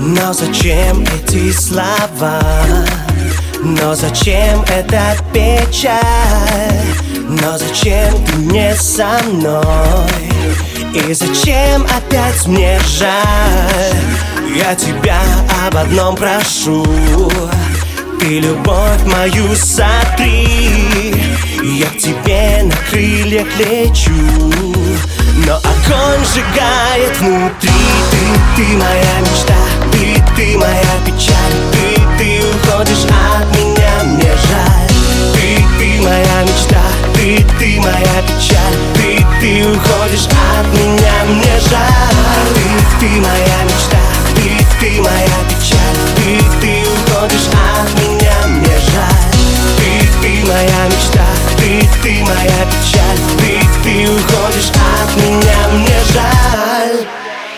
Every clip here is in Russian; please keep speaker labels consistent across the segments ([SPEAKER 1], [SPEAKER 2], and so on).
[SPEAKER 1] Но зачем эти слова? Но зачем эта печаль? Но зачем ты не со мной? И зачем опять мне жаль? Я тебя об одном прошу: ты любовь мою сотри. Я к тебе на крыльях лечу, но огонь сжигает внутри. Ты моя мечта, ты моя печаль. Ты уходишь от меня, мне жаль. Ты моя мечта, ты моя печаль. Ты уходишь от меня, мне жаль. Ты моя мечта, ты моя печаль. Ты уходишь от меня, мне жаль. Ты моя мечта, ты моя печаль. Ты уходишь от меня, мне жаль.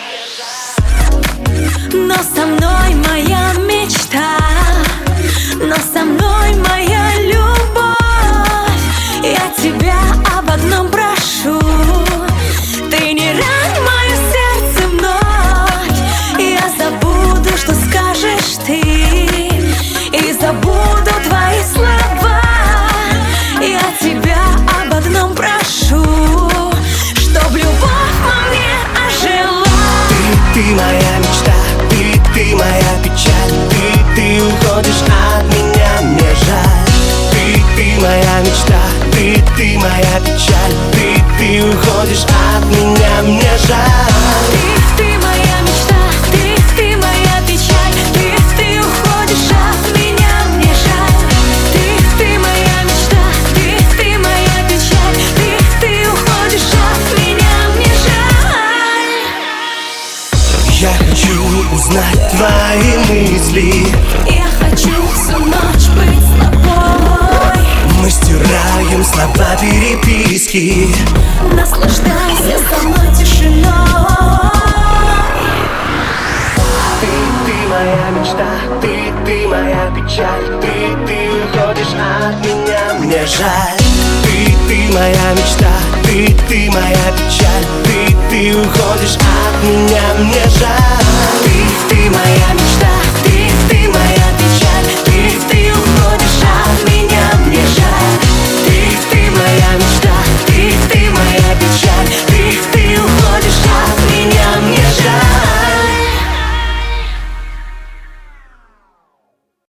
[SPEAKER 2] Но со мной моя мечта, но со мной моя любовь. Я тебя об одном прошу: ты не рань мое сердце вновь. Я забуду, что скажешь ты, и забуду твои слова. Я тебя об одном прошу, чтоб любовь во мне ожила.
[SPEAKER 1] Ты моя мечта, ты моя печаль. Ты уходишь от меня, мне жаль. Ты моя мечта, ты моя печаль. Ты уходишь от меня, мне жаль.
[SPEAKER 2] Ты моя мечта, ты моя печаль. Ты уходишь от меня, мне жаль. Ты моя мечта, ты моя печаль. Ты уходишь от меня, мне жаль.
[SPEAKER 1] Я хочу узнать твои мысли.
[SPEAKER 2] Я хочу всю ночь быть с тобой.
[SPEAKER 1] Мы стираем слова переписки.
[SPEAKER 2] Наслаждайся со мной тишиной.
[SPEAKER 1] Ты моя мечта, ты моя печаль. Ты уходишь от меня, мне жаль. Ты моя мечта, ты моя печаль. Ты уходишь от меня, мне жаль.